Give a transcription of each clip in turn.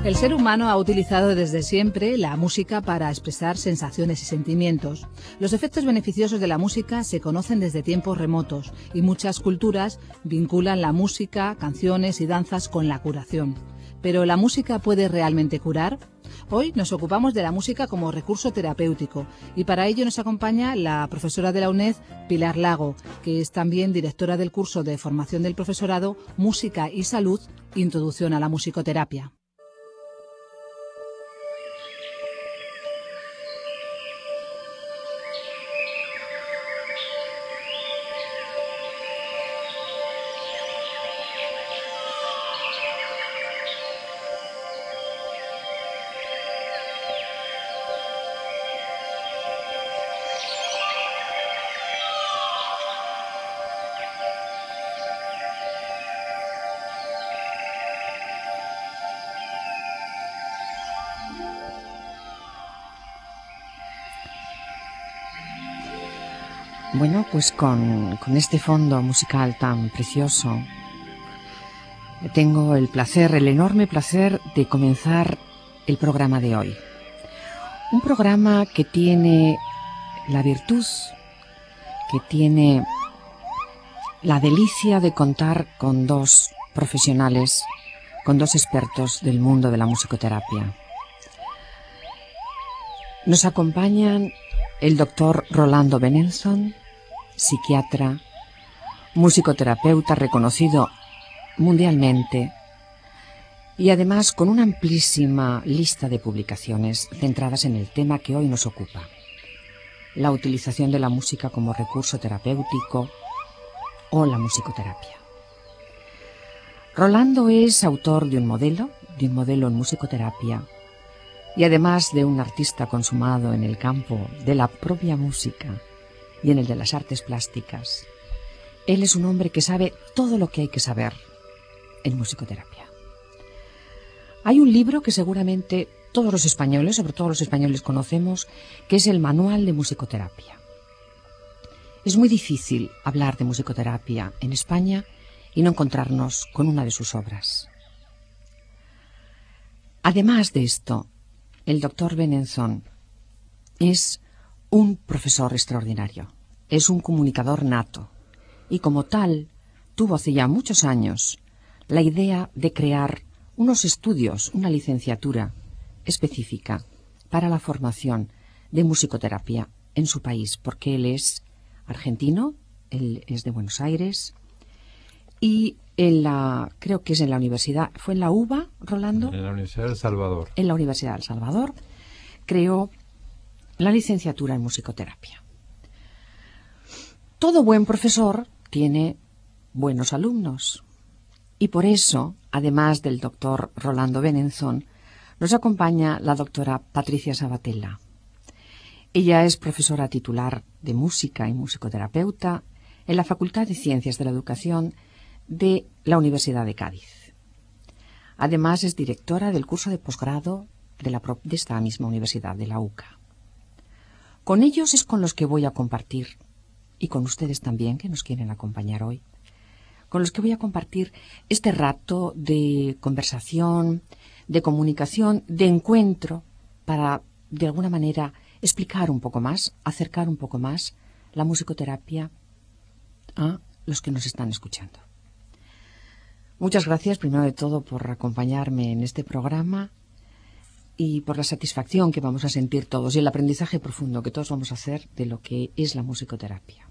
El ser humano ha utilizado desde siempre la música para expresar sensaciones y sentimientos. Los efectos beneficiosos de la música se conocen desde tiempos remotos y muchas culturas vinculan la música, canciones y danzas con la curación. ¿Pero la música puede realmente curar? Hoy nos ocupamos de la música como recurso terapéutico y para ello nos acompaña la profesora de la UNED, Pilar Lago, que es también directora del curso de formación del profesorado Música y Salud, Introducción a la musicoterapia. Bueno, pues con este fondo musical tan precioso, tengo el enorme placer de comenzar el programa de hoy. Un programa que tiene la virtud, que tiene la delicia de contar con dos profesionales, con dos expertos del mundo de la musicoterapia. Nos acompañan el doctor Rolando Benenson, psiquiatra, musicoterapeuta reconocido mundialmente y además con una amplísima lista de publicaciones centradas en el tema que hoy nos ocupa, la utilización de la música como recurso terapéutico o la musicoterapia. Rolando es autor de un modelo en musicoterapia y además de un artista consumado en el campo de la propia música y en el de las artes plásticas. Él es un hombre que sabe todo lo que hay que saber en musicoterapia. Hay un libro que seguramente todos los españoles, sobre todo los españoles, conocemos, que es el Manual de Musicoterapia. Es muy difícil hablar de musicoterapia en España y no encontrarnos con una de sus obras. Además de esto, el doctor Benenson es un profesor extraordinario, es un comunicador nato y como tal tuvo hace ya muchos años la idea de crear unos estudios, una licenciatura específica para la formación de musicoterapia en su país, porque él es argentino, él es de Buenos Aires y creo que es en la universidad, ¿fue en la UBA, Rolando? En la Universidad del Salvador. En la Universidad del Salvador creó la licenciatura en musicoterapia. Todo buen profesor tiene buenos alumnos y por eso, además del doctor Rolando Benenson, nos acompaña la doctora Patricia Sabatella. Ella es profesora titular de música y musicoterapeuta en la Facultad de Ciencias de la Educación de la Universidad de Cádiz. Además es directora del curso de posgrado de esta misma universidad, de la UCA. Con ellos es con los que voy a compartir, y con ustedes también, que nos quieren acompañar hoy, con los que voy a compartir este rato de conversación, de comunicación, de encuentro, para, de alguna manera, explicar un poco más, acercar un poco más la musicoterapia a los que nos están escuchando. Muchas gracias, primero de todo, por acompañarme en este programa y por la satisfacción que vamos a sentir todos y el aprendizaje profundo que todos vamos a hacer de lo que es la musicoterapia.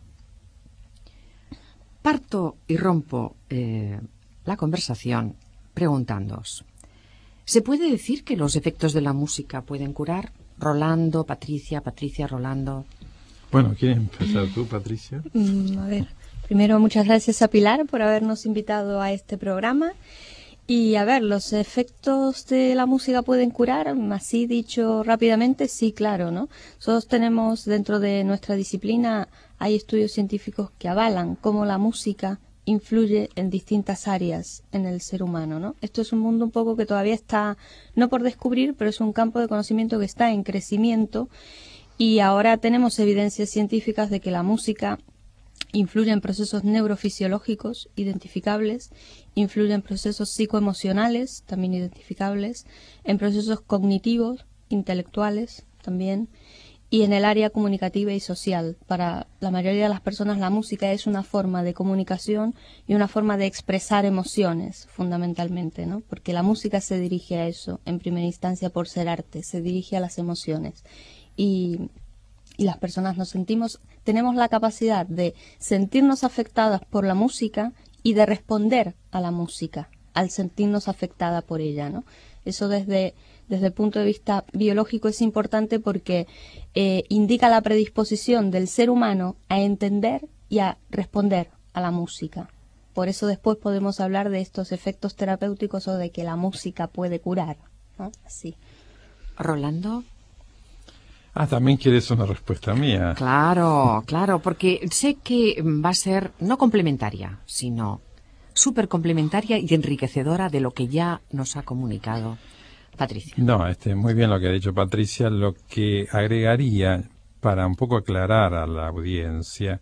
Parto y rompo la conversación preguntándoos, ¿se puede decir que los efectos de la música pueden curar? Rolando, Patricia, Rolando. Bueno, ¿quieres empezar tú, Patricia? A ver, primero muchas gracias a Pilar por habernos invitado a este programa. Y a ver, ¿los efectos de la música pueden curar? Así dicho rápidamente, sí, claro, ¿no? Nosotros tenemos dentro de nuestra disciplina, hay estudios científicos que avalan cómo la música influye en distintas áreas en el ser humano, ¿no? Esto es un mundo un poco que todavía está, no por descubrir, pero es un campo de conocimiento que está en crecimiento y ahora tenemos evidencias científicas de que la música influye en procesos neurofisiológicos identificables, influye en procesos psicoemocionales también identificables, en procesos cognitivos, intelectuales también, y en el área comunicativa y social. Para la mayoría de las personas la música es una forma de comunicación y una forma de expresar emociones, fundamentalmente, ¿no? Porque la música se dirige a eso, en primera instancia por ser arte, se dirige a las emociones. Y las personas tenemos la capacidad de sentirnos afectadas por la música y de responder a la música al sentirnos afectada por ella, ¿no? Eso desde el punto de vista biológico es importante porque indica la predisposición del ser humano a entender y a responder a la música. Por eso después podemos hablar de estos efectos terapéuticos o de que la música puede curar, ¿no? Así. Rolando. También quieres una respuesta mía. Claro, porque sé que va a ser no complementaria, sino súper complementaria y enriquecedora de lo que ya nos ha comunicado Patricia. No, muy bien lo que ha dicho Patricia. Lo que agregaría, para un poco aclarar a la audiencia,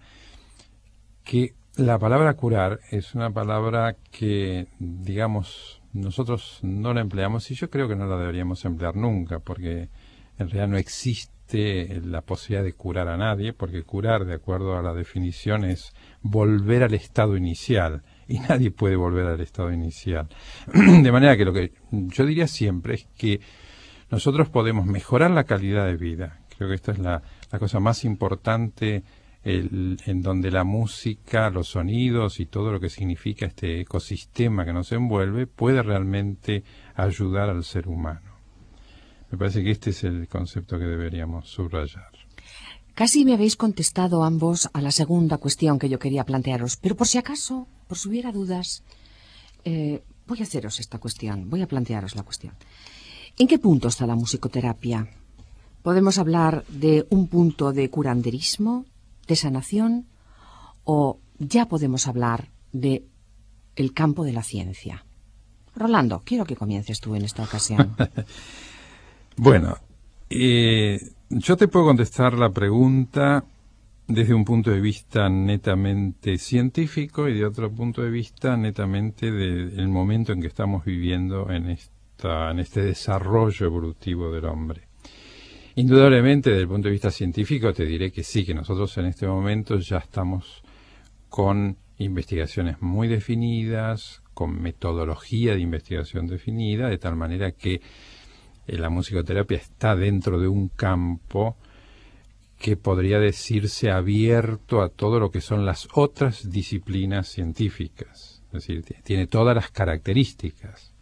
que la palabra curar es una palabra que, digamos, nosotros no la empleamos y yo creo que no la deberíamos emplear nunca, porque en realidad no existe la posibilidad de curar a nadie, porque curar, de acuerdo a la definición, es volver al estado inicial, y nadie puede volver al estado inicial. De manera que lo que yo diría siempre es que nosotros podemos mejorar la calidad de vida. Creo que esta es la cosa más importante, en donde la música, los sonidos y todo lo que significa este ecosistema que nos envuelve puede realmente ayudar al ser humano. Me parece que este es el concepto que deberíamos subrayar. Casi me habéis contestado ambos a la segunda cuestión que yo quería plantearos, pero por si acaso, por si hubiera dudas, voy a haceros esta cuestión, voy a plantearos la cuestión. ¿En qué punto está la musicoterapia? ¿Podemos hablar de un punto de curanderismo, de sanación, o ya podemos hablar de el campo de la ciencia? Rolando, quiero que comiences tú en esta ocasión. Bueno, yo te puedo contestar la pregunta desde un punto de vista netamente científico y de otro punto de vista netamente del momento en que estamos viviendo en este desarrollo evolutivo del hombre. Indudablemente, desde el punto de vista científico, te diré que sí, que nosotros en este momento ya estamos con investigaciones muy definidas, con metodología de investigación definida, de tal manera que la musicoterapia está dentro de un campo que podría decirse abierto a todo lo que son las otras disciplinas científicas. Es decir, tiene todas las características.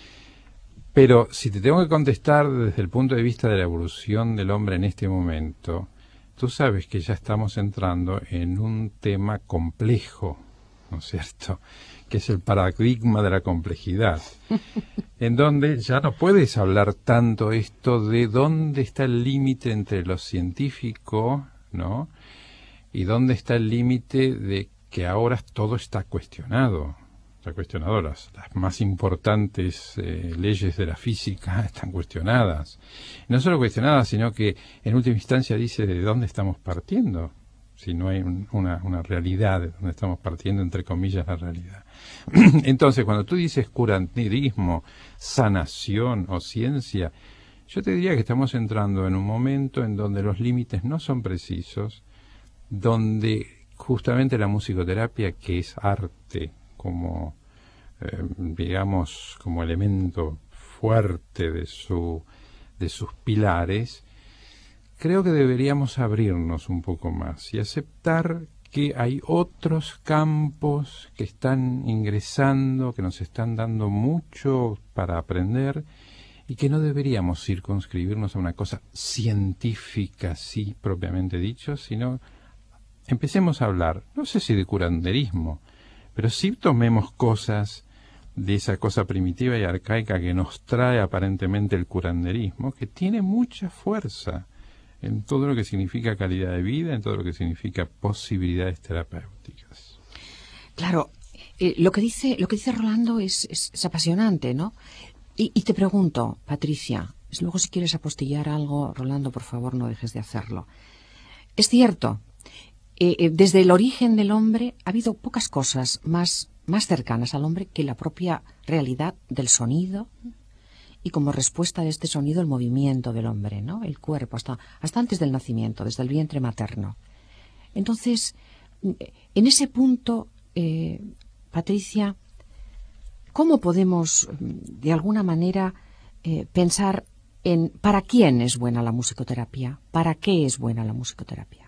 Pero si te tengo que contestar desde el punto de vista de la evolución del hombre en este momento, tú sabes que ya estamos entrando en un tema complejo, ¿no es cierto?, que es el paradigma de la complejidad, en donde ya no puedes hablar tanto esto de dónde está el límite entre lo científico, ¿no?, y dónde está el límite de que ahora todo está cuestionado. Está cuestionado, las más importantes leyes de la física están cuestionadas. No solo cuestionadas, sino que en última instancia dice de dónde estamos partiendo. Si no hay una realidad de donde estamos partiendo, entre comillas, la realidad. Entonces, cuando tú dices curanderismo, sanación o ciencia, yo te diría que estamos entrando en un momento en donde los límites no son precisos, donde justamente la musicoterapia, que es arte, como, digamos, como elemento fuerte de sus pilares, creo que deberíamos abrirnos un poco más y aceptar que hay otros campos que están ingresando, que nos están dando mucho para aprender y que no deberíamos circunscribirnos a una cosa científica, sí, propiamente dicho, sino empecemos a hablar, no sé si de curanderismo, pero sí tomemos cosas de esa cosa primitiva y arcaica que nos trae aparentemente el curanderismo, que tiene mucha fuerza en todo lo que significa calidad de vida, en todo lo que significa posibilidades terapéuticas. Claro, lo que dice Rolando es apasionante, ¿no? Y te pregunto, Patricia, luego si quieres apostillar algo, Rolando, por favor, no dejes de hacerlo. Es cierto, desde el origen del hombre ha habido pocas cosas más cercanas al hombre que la propia realidad del sonido y como respuesta de este sonido el movimiento del hombre, ¿no? El cuerpo, hasta antes del nacimiento, desde el vientre materno. Entonces, en ese punto, Patricia, ¿cómo podemos, de alguna manera, pensar en para quién es buena la musicoterapia? ¿Para qué es buena la musicoterapia?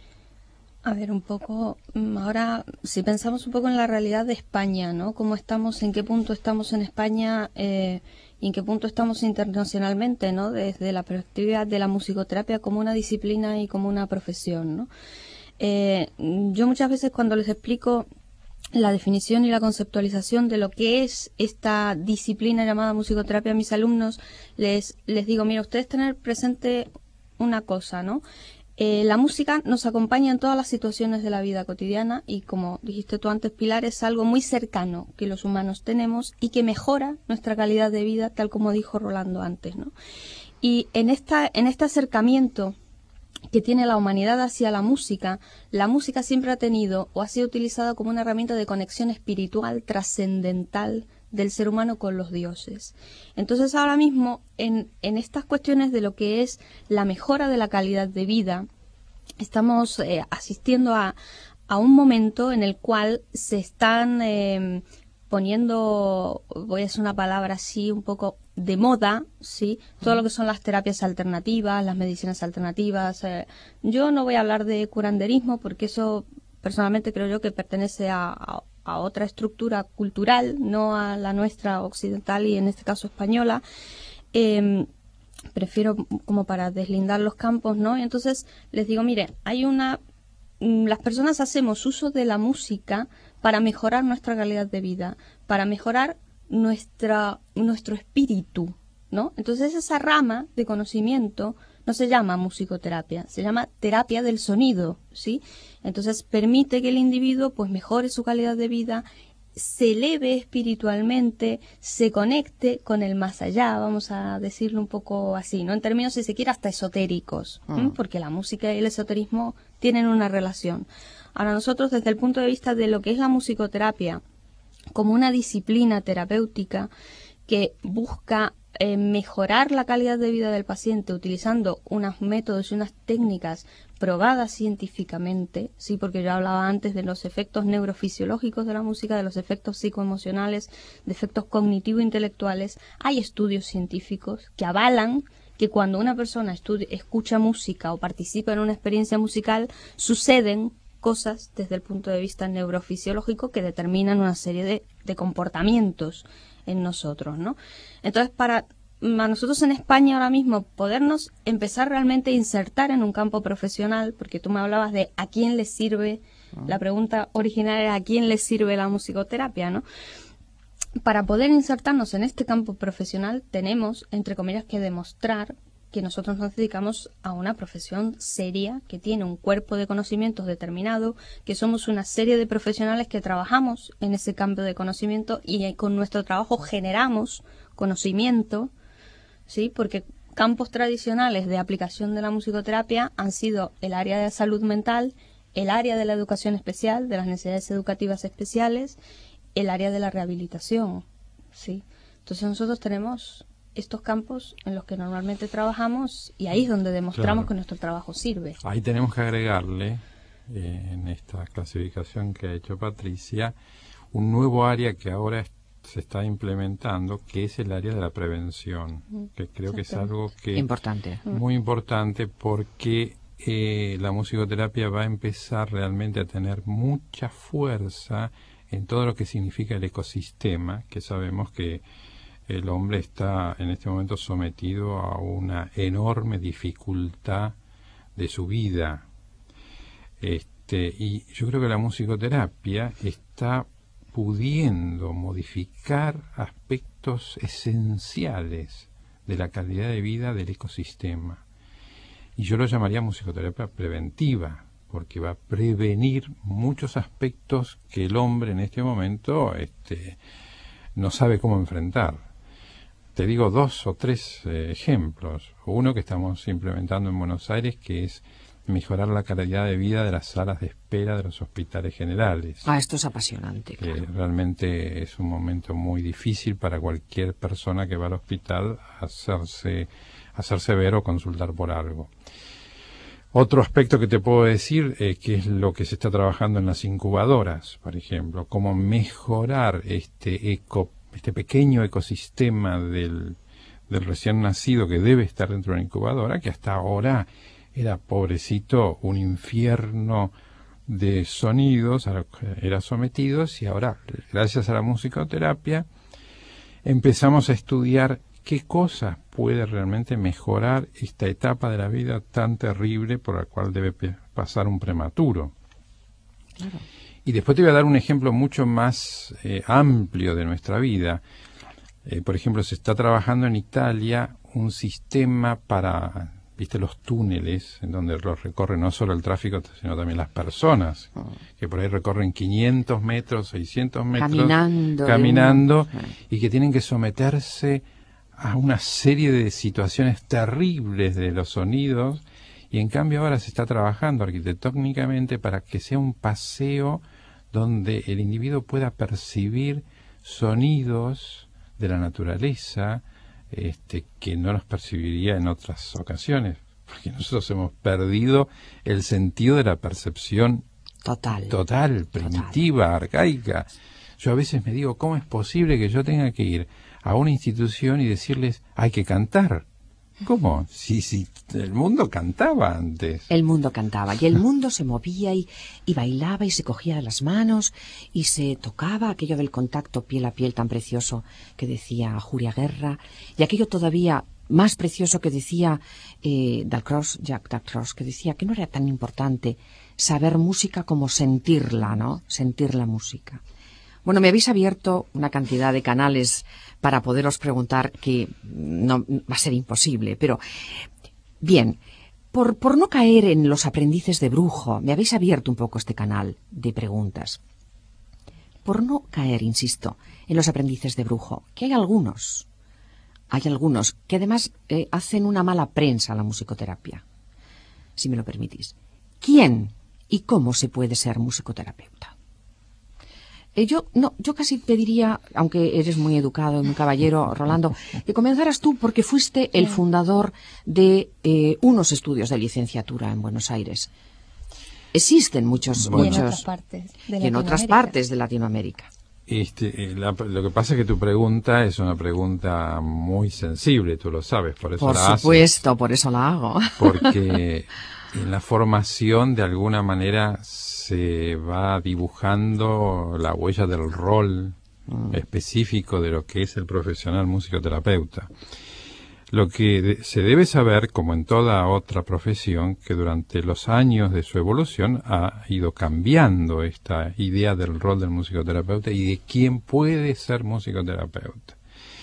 A ver, un poco, ahora, si pensamos un poco en la realidad de España, ¿no? ¿Cómo estamos, en qué punto estamos en España y en qué punto estamos internacionalmente, ¿no? Desde la perspectiva de la musicoterapia como una disciplina y como una profesión, ¿no? Yo muchas veces cuando les explico la definición y la conceptualización de lo que es esta disciplina llamada musicoterapia a mis alumnos, les digo, mira, ustedes tener presente una cosa, ¿no? La música nos acompaña en todas las situaciones de la vida cotidiana y, como dijiste tú antes, Pilar, es algo muy cercano que los humanos tenemos y que mejora nuestra calidad de vida, tal como dijo Rolando antes, ¿no? Y en este acercamiento que tiene la humanidad hacia la música siempre ha tenido o ha sido utilizada como una herramienta de conexión espiritual trascendental del ser humano con los dioses. Entonces ahora mismo en estas cuestiones de lo que es la mejora de la calidad de vida estamos asistiendo a un momento en el cual se están poniendo, voy a decir una palabra así un poco de moda, ¿sí? Todo lo que son las terapias alternativas, las medicinas alternativas. Yo no voy a hablar de curanderismo porque eso personalmente creo yo que pertenece a otra estructura cultural, no a la nuestra occidental y en este caso española. Prefiero como para deslindar los campos, ¿no? Y entonces les digo, mire, las personas hacemos uso de la música para mejorar nuestra calidad de vida, para mejorar nuestro espíritu, ¿no? Entonces esa rama de conocimiento no se llama musicoterapia, se llama terapia del sonido, ¿sí? Entonces permite que el individuo pues mejore su calidad de vida, se eleve espiritualmente, se conecte con el más allá, vamos a decirlo un poco así, ¿no? En términos, si se quiere, hasta esotéricos, porque la música y el esoterismo tienen una relación. Ahora nosotros, desde el punto de vista de lo que es la musicoterapia, como una disciplina terapéutica que busca mejorar la calidad de vida del paciente utilizando unos métodos y unas técnicas probadas científicamente, sí, porque yo hablaba antes de los efectos neurofisiológicos de la música, de los efectos psicoemocionales, de efectos cognitivo-intelectuales. Hay estudios científicos que avalan que cuando una persona escucha música o participa en una experiencia musical, suceden cosas desde el punto de vista neurofisiológico que determinan una serie de comportamientos en nosotros, ¿no? Entonces, para nosotros en España ahora mismo podernos empezar realmente a insertar en un campo profesional, porque tú me hablabas de a quién le sirve, la pregunta original era a quién le sirve la musicoterapia, ¿no? Para poder insertarnos en este campo profesional tenemos, entre comillas, que demostrar que nosotros nos dedicamos a una profesión seria, que tiene un cuerpo de conocimientos determinado, que somos una serie de profesionales que trabajamos en ese campo de conocimiento y con nuestro trabajo generamos conocimiento, ¿sí? Porque campos tradicionales de aplicación de la musicoterapia han sido el área de salud mental, el área de la educación especial, de las necesidades educativas especiales, el área de la rehabilitación, ¿sí? Entonces nosotros tenemos estos campos en los que normalmente trabajamos y ahí es donde demostramos que nuestro trabajo sirve. Ahí tenemos que agregarle, en esta clasificación que ha hecho Patricia, un nuevo área que ahora se está implementando, que es el área de la prevención, que creo que es algo que importante, muy importante, porque la musicoterapia va a empezar realmente a tener mucha fuerza en todo lo que significa el ecosistema, que sabemos que el hombre está en este momento sometido a una enorme dificultad de su vida. Y yo creo que la musicoterapia está pudiendo modificar aspectos esenciales de la calidad de vida del ecosistema. Y yo lo llamaría musicoterapia preventiva, porque va a prevenir muchos aspectos que el hombre en este momento no sabe cómo enfrentar. Te digo 2 o 3 ejemplos. Uno que estamos implementando en Buenos Aires, que es mejorar la calidad de vida de las salas de espera de los hospitales generales. Esto es apasionante. Claro. Realmente es un momento muy difícil para cualquier persona que va al hospital a hacerse ver o consultar por algo. Otro aspecto que te puedo decir, que es lo que se está trabajando en las incubadoras, por ejemplo, cómo mejorar este pequeño ecosistema del recién nacido que debe estar dentro de una incubadora, que hasta ahora era, pobrecito, un infierno de sonidos a los que era sometidos, y ahora, gracias a la musicoterapia, empezamos a estudiar qué cosas puede realmente mejorar esta etapa de la vida tan terrible por la cual debe pasar un prematuro. Claro. Y después te voy a dar un ejemplo mucho más amplio de nuestra vida. Por ejemplo, se está trabajando en Italia un sistema para, viste, los túneles, en donde los recorre no solo el tráfico, sino también las personas, que por ahí recorren 500 metros, 600 metros, caminando y que tienen que someterse a una serie de situaciones terribles de los sonidos, y en cambio ahora se está trabajando arquitectónicamente para que sea un paseo donde el individuo pueda percibir sonidos de la naturaleza que no los percibiría en otras ocasiones, porque nosotros hemos perdido el sentido de la percepción total, primitiva, arcaica. Yo a veces me digo, ¿cómo es posible que yo tenga que ir a una institución y decirles, hay que cantar? ¿Cómo? Si el mundo cantaba antes. El mundo cantaba, y el mundo se movía y bailaba y se cogía de las manos y se tocaba, aquello del contacto piel a piel tan precioso que decía Julia Guerra, y aquello todavía más precioso que decía Jacques Dalcroze, que decía que no era tan importante saber música como sentirla, ¿no? Sentir la música. Bueno, me habéis abierto una cantidad de canales para poderos preguntar que no va a ser imposible, pero bien, por no caer en los aprendices de brujo, me habéis abierto un poco este canal de preguntas. Por no caer, insisto, en los aprendices de brujo, que hay algunos que además hacen una mala prensa a la musicoterapia, si me lo permitís. ¿Quién y cómo se puede ser musicoterapeuta? Yo casi pediría, aunque eres muy educado y muy caballero, Rolando, que comenzaras tú, porque fuiste el fundador de unos estudios de licenciatura en Buenos Aires. Existen muchos y en otras partes de Latinoamérica. Lo que pasa es que tu pregunta es una pregunta muy sensible, tú lo sabes, por eso la haces. Por supuesto, por eso la hago. Porque en la formación, de alguna manera, se va dibujando la huella del rol específico de lo que es el profesional musicoterapeuta. Lo que se debe saber, como en toda otra profesión, que durante los años de su evolución ha ido cambiando esta idea del rol del musicoterapeuta y de quién puede ser musicoterapeuta.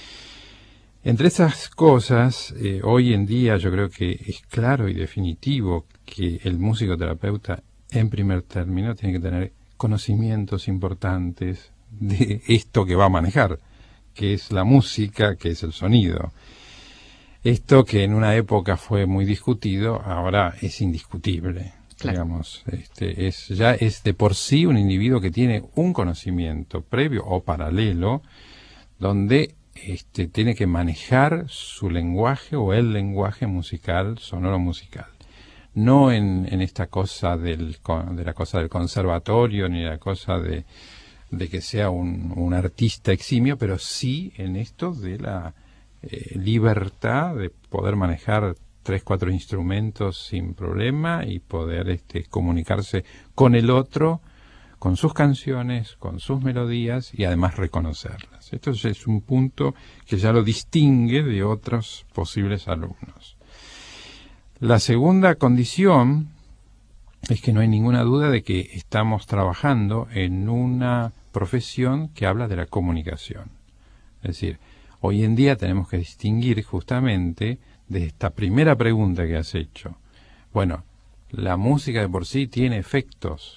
Entre esas cosas, hoy en día yo creo que es claro y definitivo que el musicoterapeuta, en primer término, tiene que tener conocimientos importantes de esto que va a manejar, que es la música, que es el sonido. Esto que en una época fue muy discutido, ahora es indiscutible. Claro. Digamos, ya es de por sí un individuo que tiene un conocimiento previo o paralelo, donde tiene que manejar su lenguaje o el lenguaje musical, sonoro musical. No en esta cosa de la cosa del conservatorio, ni la cosa de que sea un artista eximio, pero sí en esto de la libertad de poder manejar 3-4 instrumentos sin problema y poder comunicarse con el otro, con sus canciones, con sus melodías y además reconocerlas. Esto es un punto que ya lo distingue de otros posibles alumnos. La segunda condición es que no hay ninguna duda de que estamos trabajando en una profesión que habla de la comunicación. Es decir, hoy en día tenemos que distinguir justamente de esta primera pregunta que has hecho. Bueno, la música de por sí tiene efectos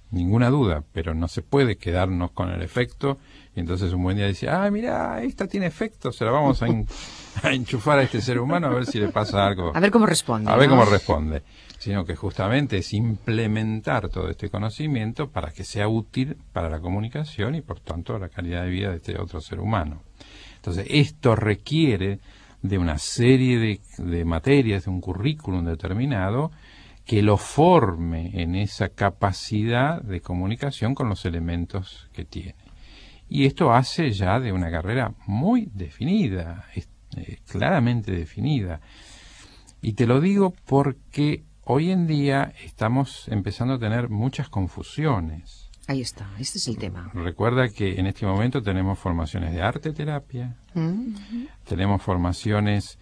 ninguna duda, pero no se puede quedarnos con el efecto. Y entonces un buen día dice, mira, esta tiene efecto, se la vamos a enchufar a este ser humano a ver si le pasa algo. A ver cómo responde. A ver cómo responde. Sino que justamente es implementar todo este conocimiento para que sea útil para la comunicación y por tanto la calidad de vida de este otro ser humano. Entonces esto requiere de una serie de materias, de un currículum determinado que lo forme en esa capacidad de comunicación con los elementos que tiene. Y esto hace ya de una carrera muy definida, claramente definida. Y te lo digo porque hoy en día estamos empezando a tener muchas confusiones. Ahí está, este es el tema. Recuerda que en este momento tenemos formaciones de arte terapia, tenemos formaciones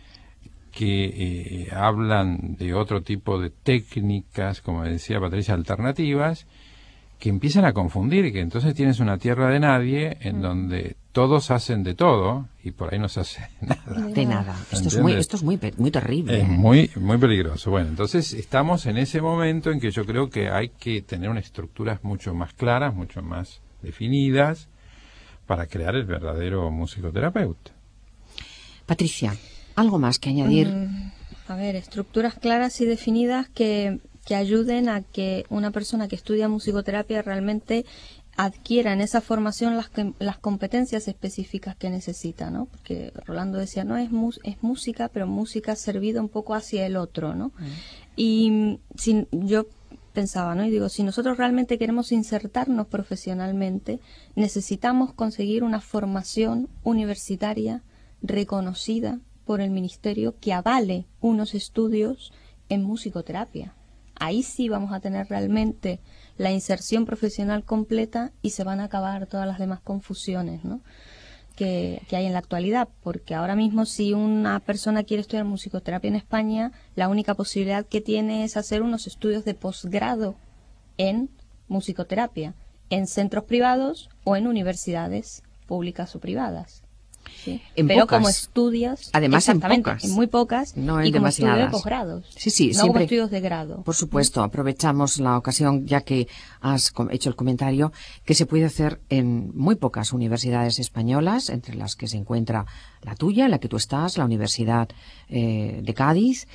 que hablan de otro tipo de técnicas, como decía Patricia, alternativas, que empiezan a confundir, que entonces tienes una tierra de nadie en donde todos hacen de todo y por ahí no se hace nada. De nada. Esto es muy terrible. Es muy peligroso. Bueno, entonces estamos en ese momento en que yo creo que hay que tener unas estructuras mucho más claras, mucho más definidas para crear el verdadero musicoterapeuta. Patricia, ¿algo más que añadir? A ver, estructuras claras y definidas que ayuden a que una persona que estudia musicoterapia realmente adquiera en esa formación las competencias específicas que necesita, ¿no? Porque Rolando decía, no es música, pero música servida un poco hacia el otro, ¿no? Y yo pensaba, ¿no? Y digo, si nosotros realmente queremos insertarnos profesionalmente, necesitamos conseguir una formación universitaria reconocida por el ministerio que avale unos estudios en musicoterapia. Ahí sí vamos a tener realmente la inserción profesional completa y se van a acabar todas las demás confusiones, ¿no? que hay en la actualidad, porque ahora mismo si una persona quiere estudiar musicoterapia en España, la única posibilidad que tiene es hacer unos estudios de posgrado en musicoterapia, en centros privados o en universidades públicas o privadas. Sí. Pero pocas. Como estudios, además exactamente, en muy pocas, no y en como estudio de demasiadas. posgrados, Sí, no siempre, como estudios de grado. Por supuesto, aprovechamos la ocasión, ya que has hecho el comentario, que se puede hacer en muy pocas universidades españolas, entre las que se encuentra la tuya, en la que tú estás, la Universidad de Cádiz,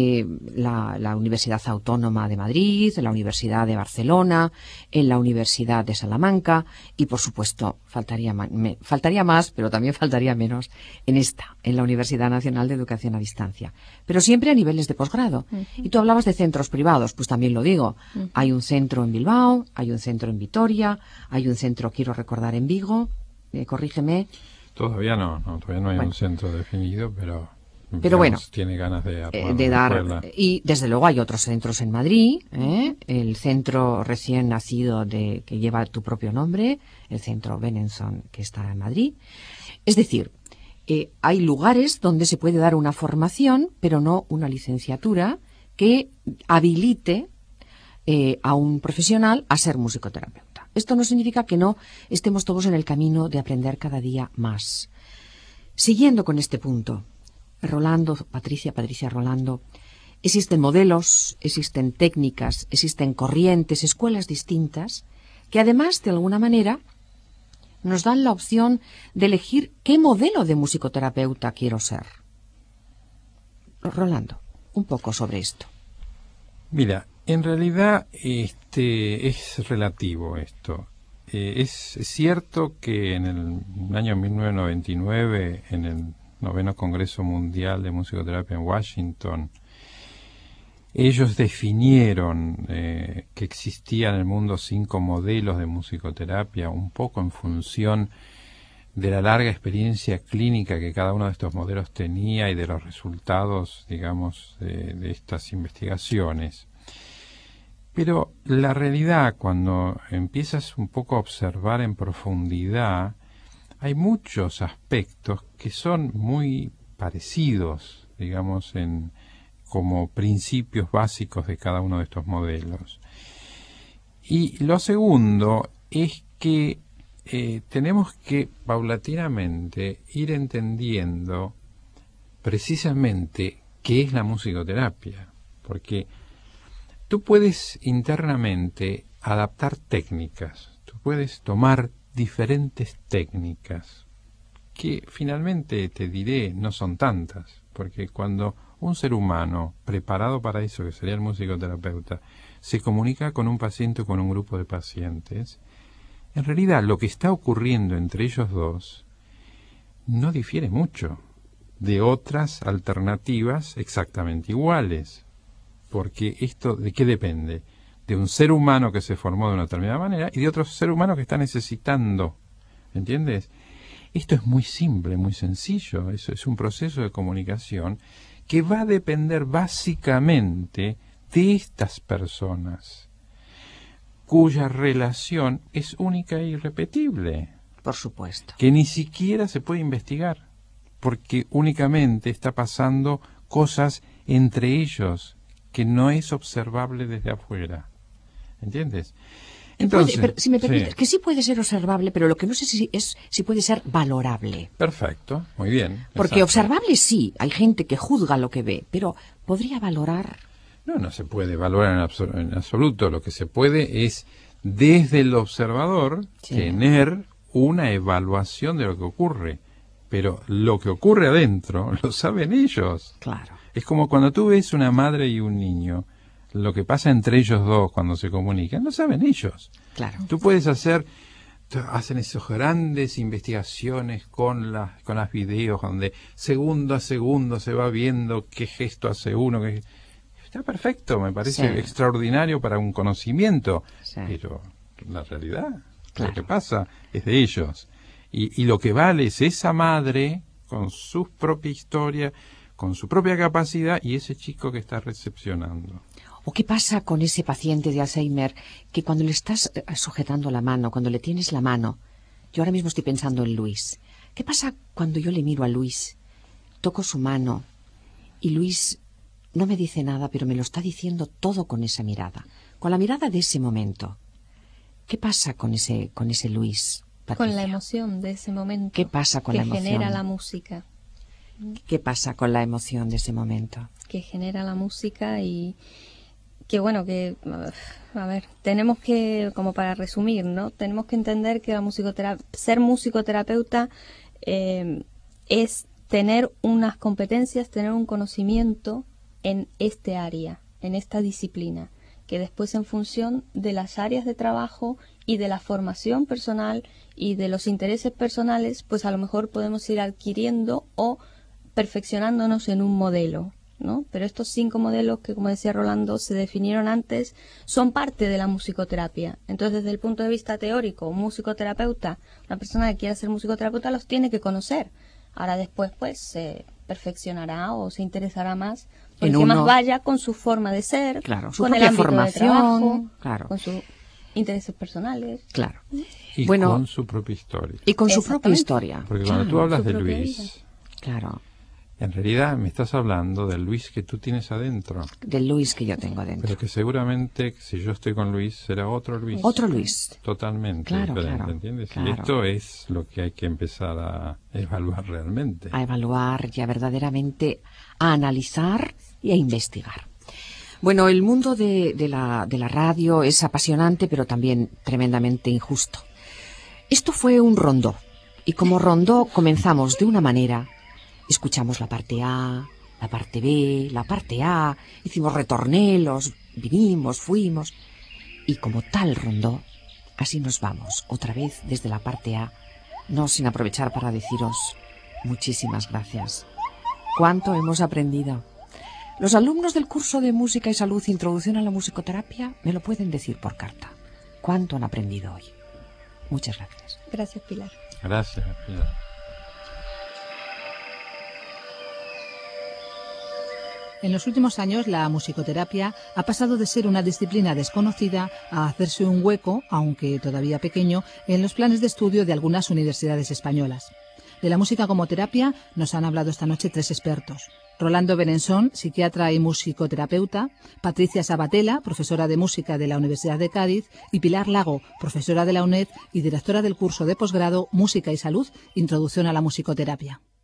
la Universidad Autónoma de Madrid, la Universidad de Barcelona, en la Universidad de Salamanca y, por supuesto, faltaría más, pero también faltaría menos en la Universidad Nacional de Educación a Distancia. Pero siempre a niveles de posgrado. Y tú hablabas de centros privados, pues también lo digo. Hay un centro en Bilbao, hay un centro en Vitoria, hay un centro, quiero recordar, en Vigo, corrígeme. Todavía no hay un centro definido, pero bueno, tiene ganas de dar. Y desde luego hay otros centros en Madrid, el centro recién nacido que lleva tu propio nombre, el centro Benenson, que está en Madrid. Es decir, hay lugares donde se puede dar una formación, pero no una licenciatura que habilite a un profesional a ser musicoterapeuta. Esto no significa que no estemos todos en el camino de aprender cada día más. Siguiendo con este punto, Patricia, Rolando, existen modelos, existen técnicas, existen corrientes, escuelas distintas, que además, de alguna manera, nos dan la opción de elegir qué modelo de musicoterapeuta quiero ser. Rolando, un poco sobre esto. Mira, en realidad es relativo esto. Es cierto que en el año 1999, en el 9º Congreso Mundial de Musicoterapia en Washington, ellos definieron que existían en el mundo 5 modelos de musicoterapia, un poco en función de la larga experiencia clínica que cada uno de estos modelos tenía y de los resultados, digamos, de estas investigaciones. Pero la realidad, cuando empiezas un poco a observar en profundidad, hay muchos aspectos que son muy parecidos, digamos, como principios básicos de cada uno de estos modelos. Y lo segundo es que tenemos que paulatinamente ir entendiendo precisamente qué es la musicoterapia, porque tú puedes internamente adaptar técnicas. Tú puedes tomar diferentes técnicas, que finalmente, te diré, no son tantas, porque cuando un ser humano preparado para eso, que sería el musicoterapeuta, se comunica con un paciente o con un grupo de pacientes, en realidad lo que está ocurriendo entre ellos dos no difiere mucho de otras alternativas exactamente iguales. Porque esto, ¿de qué depende? De un ser humano que se formó de una determinada manera y de otro ser humano que está necesitando. ¿Entiendes? Esto es muy simple, muy sencillo. Eso es un proceso de comunicación que va a depender básicamente de estas personas, cuya relación es única e irrepetible. Por supuesto. Que ni siquiera se puede investigar, porque únicamente está pasando cosas entre ellos que no es observable desde afuera. ¿Entiendes? Entonces, pero, si me permites, que sí puede ser observable, pero lo que no sé si puede ser valorable. Perfecto, muy bien. Porque exacto. observable sí, hay gente que juzga lo que ve, pero ¿podría valorar? No se puede valorar en absoluto. Lo que se puede es, desde el observador, tener una evaluación de lo que ocurre. Pero lo que ocurre adentro lo saben ellos. Claro. Es como cuando tú ves una madre y un niño, lo que pasa entre ellos dos cuando se comunican, lo saben ellos. Claro. Tú puedes hacen esas grandes investigaciones con las videos, donde segundo a segundo se va viendo qué gesto hace uno. Está perfecto, me parece extraordinario para un conocimiento. Sí. Pero la realidad, lo que pasa es de ellos. Y lo que vale es esa madre con su propia historia, con su propia capacidad, y ese chico que está recepcionando. ¿O qué pasa con ese paciente de Alzheimer que cuando le estás sujetando la mano, cuando le tienes la mano? Yo ahora mismo estoy pensando en Luis. ¿Qué pasa cuando yo le miro a Luis, toco su mano y Luis no me dice nada, pero me lo está diciendo todo con esa mirada, con la mirada de ese momento? ¿Qué pasa con ese Luis, Patricia? Con la emoción de ese momento. ¿Qué pasa con la emoción? Que genera la música. ¿Qué pasa con la emoción de ese momento? Que genera la música y que bueno, que a ver, tenemos que, como para resumir, ¿no? Tenemos que entender que ser musicoterapeuta es tener unas competencias, tener un conocimiento en este área, en esta disciplina, que después en función de las áreas de trabajo y de la formación personal y de los intereses personales, pues a lo mejor podemos ir adquiriendo o perfeccionándonos en un modelo, ¿no? Pero estos 5 modelos que, como decía Rolando, se definieron antes, son parte de la musicoterapia. Entonces, desde el punto de vista teórico, un musicoterapeuta, una persona que quiera ser musicoterapeuta, los tiene que conocer. Ahora después, pues, se perfeccionará o se interesará más por el que más vaya con su forma de ser, claro, su con propia el ámbito formación, de trabajo, claro, con sus intereses personales. Claro. Y con su propia historia. Y con su propia historia. Porque cuando tú hablas de Luis, claro, en realidad me estás hablando del Luis que tú tienes adentro. Del Luis que yo tengo adentro. Pero que seguramente, si yo estoy con Luis, será otro Luis. Otro Luis. Totalmente claro, diferente, claro, ¿entiendes? Claro. Y esto es lo que hay que empezar a evaluar realmente. A evaluar y a verdaderamente a analizar y a investigar. Bueno, el mundo de la radio es apasionante, pero también tremendamente injusto. Esto fue un rondó. Y como rondó comenzamos de una manera. Escuchamos la parte A, la parte B, la parte A, hicimos retornelos, vinimos, fuimos. Y como tal rondó, así nos vamos, otra vez desde la parte A, no sin aprovechar para deciros muchísimas gracias. ¿Cuánto hemos aprendido? Los alumnos del curso de Música y Salud Introducción a la Musicoterapia me lo pueden decir por carta. ¿Cuánto han aprendido hoy? Muchas gracias. Gracias, Pilar. Gracias, Pilar. En los últimos años, la musicoterapia ha pasado de ser una disciplina desconocida a hacerse un hueco, aunque todavía pequeño, en los planes de estudio de algunas universidades españolas. De la música como terapia nos han hablado esta noche 3 expertos. Rolando Benensón, psiquiatra y musicoterapeuta, Patricia Sabatella, profesora de música de la Universidad de Cádiz, y Pilar Lago, profesora de la UNED y directora del curso de posgrado Música y Salud, Introducción a la Musicoterapia.